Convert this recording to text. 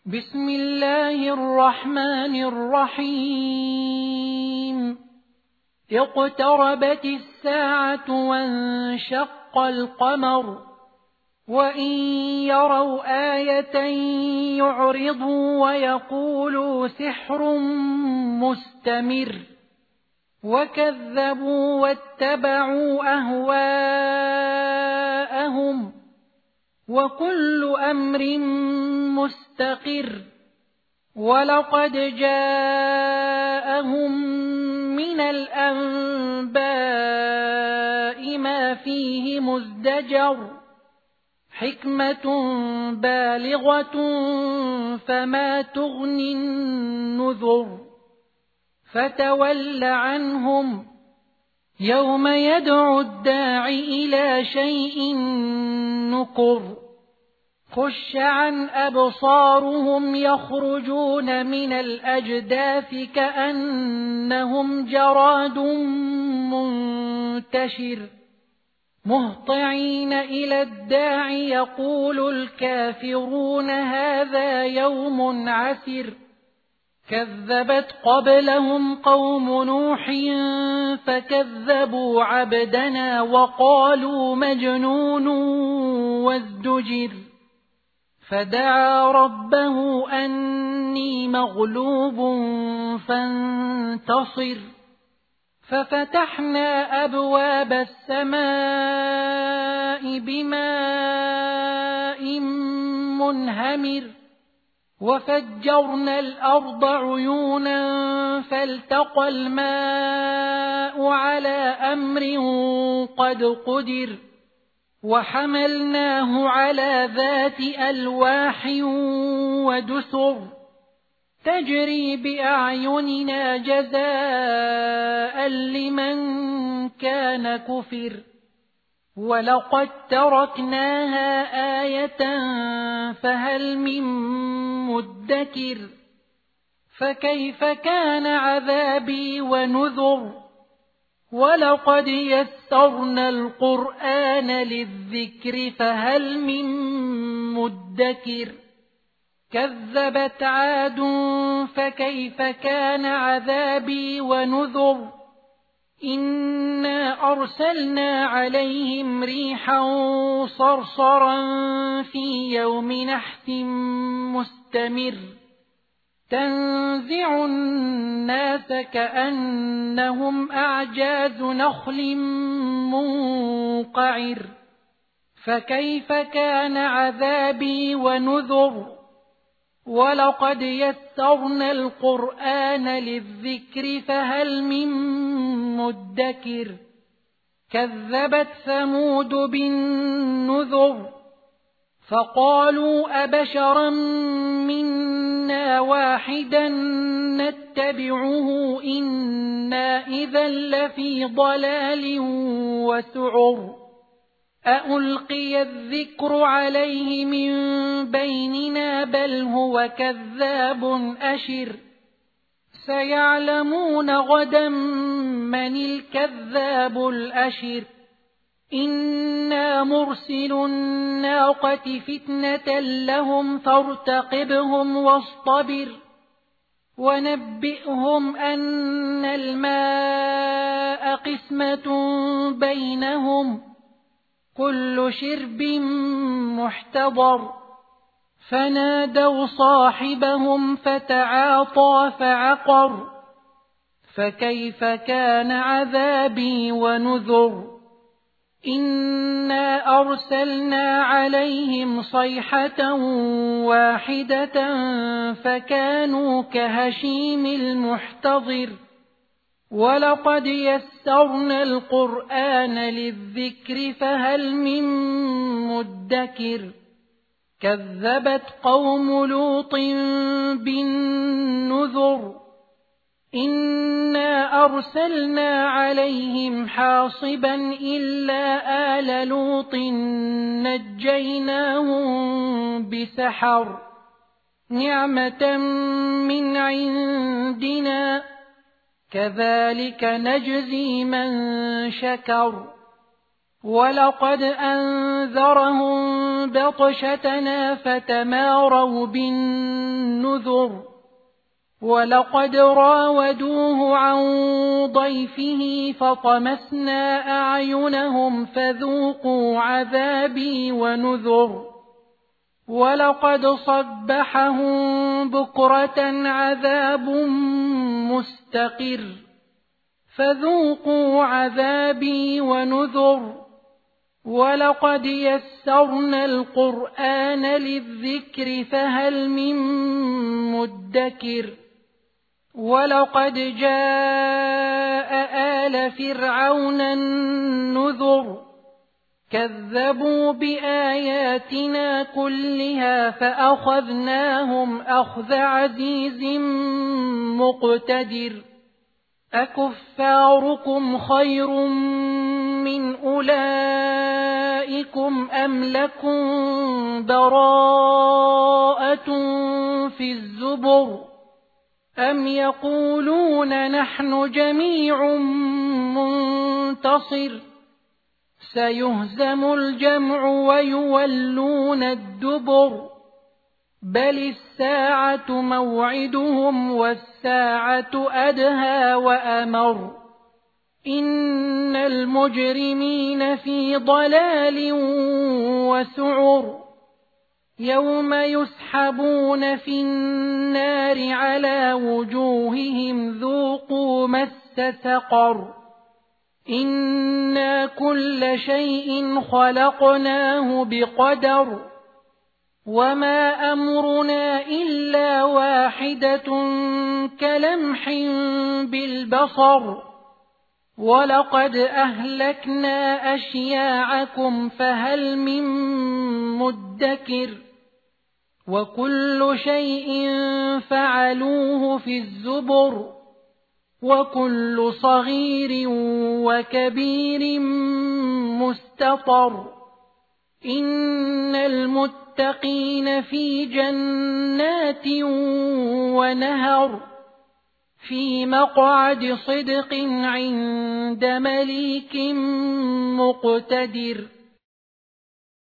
بسم الله الرحمن الرحيم. اقتربت الساعة وانشق القمر وإن يروا آية يعرضوا ويقولوا سحر مستمر وكذبوا واتبعوا أهواءهم وكل أمر مستقر ولقد جاءهم من الأنباء ما فيه مزدجر حكمة بالغة فما تغني النذر فتول عنهم يوم يدعو الداع إلى شيء نكر خش عن أبصارهم يخرجون من الأجداث كأنهم جراد منتشر مهطعين إلى الداع يقول الكافرون هذا يوم عسر كذبت قبلهم قوم نوح فكذبوا عبدنا وقالوا مجنون وازدجر فدعا ربه أني مغلوب فانتصر ففتحنا أبواب السماء بماء منهمر وفجرنا الأرض عيونا فالتقى الماء على أمر قد قدر وحملناه على ذات ألواح ودسر تجري بأعيننا جزاء لمن كان كفر ولقد تركناها آية فهل من مدكر فكيف كان عذابي ونذر ولقد يسرنا القرآن للذكر فهل من مدكر كذبت عاد فكيف كان عذابي ونذر إنا أرسلنا عليهم ريحا صرصرا في يوم نحس مستمر تنزع الناس كأنهم أعجاز نخل منقعر فكيف كان عذابي ونذر ولقد يسرنا القرآن للذكر فهل من مدكر كذبت ثمود بالنذر فقالوا أبشرا منا واحدا نتبعه إنا إذا لفي ضلال وسعر أألقي الذكر عليه من بيننا بل هو كذاب أشر سيعلمون غدا من الكذاب الأشر إنا مرسل الناقة فتنة لهم فارتقبهم واصطبر ونبئهم أن الماء قسمة بينهم كل شرب محتضر فنادوا صاحبهم فتعاطى فعقر فكيف كان عذابي ونذر إنا أرسلنا عليهم صيحة واحدة فكانوا كهشيم المحتضر ولقد يسرنا القرآن للذكر فهل من مدكر كذبت قوم لوط بالنذر إنا أرسلنا عليهم حاصبا إلا آل لوط نجيناهم بسحر نعمة من عندنا كذلك نجزي من شكر ولقد أنذرهم بطشتنا فتماروا بالنذر ولقد راودوه عن ضيفه فطمسنا أعينهم فذوقوا عذابي ونذر ولقد صبحهم بكرة عذاب مستقر فذوقوا عذابي ونذر ولقد يسرنا القرآن للذكر فهل من مدكر ولقد جاء آل فرعون النذر كذبوا بآياتنا كلها فأخذناهم أخذ عزيز مقتدر أكفاركم خير من أولئكم أم لكم براءة في الزبر أم يقولون نحن جميع منتصر سيهزم الجمع ويولون الدبر بل الساعة موعدهم والساعة أدهى وأمر إن المجرمين في ضلال وسعر يوم يسحبون في النار على وجوههم ذوقوا مس سقر إنا كل شيء خلقناه بقدر وما أمرنا إلا واحدة كلمح بالبصر ولقد أهلكنا أشياعكم فهل من مدكر وكل شيء فعلوه في الزبر وكل صغير وكبير مستطر إن المتقين في جنات ونهر في مقعد صدق عند مليك مقتدر.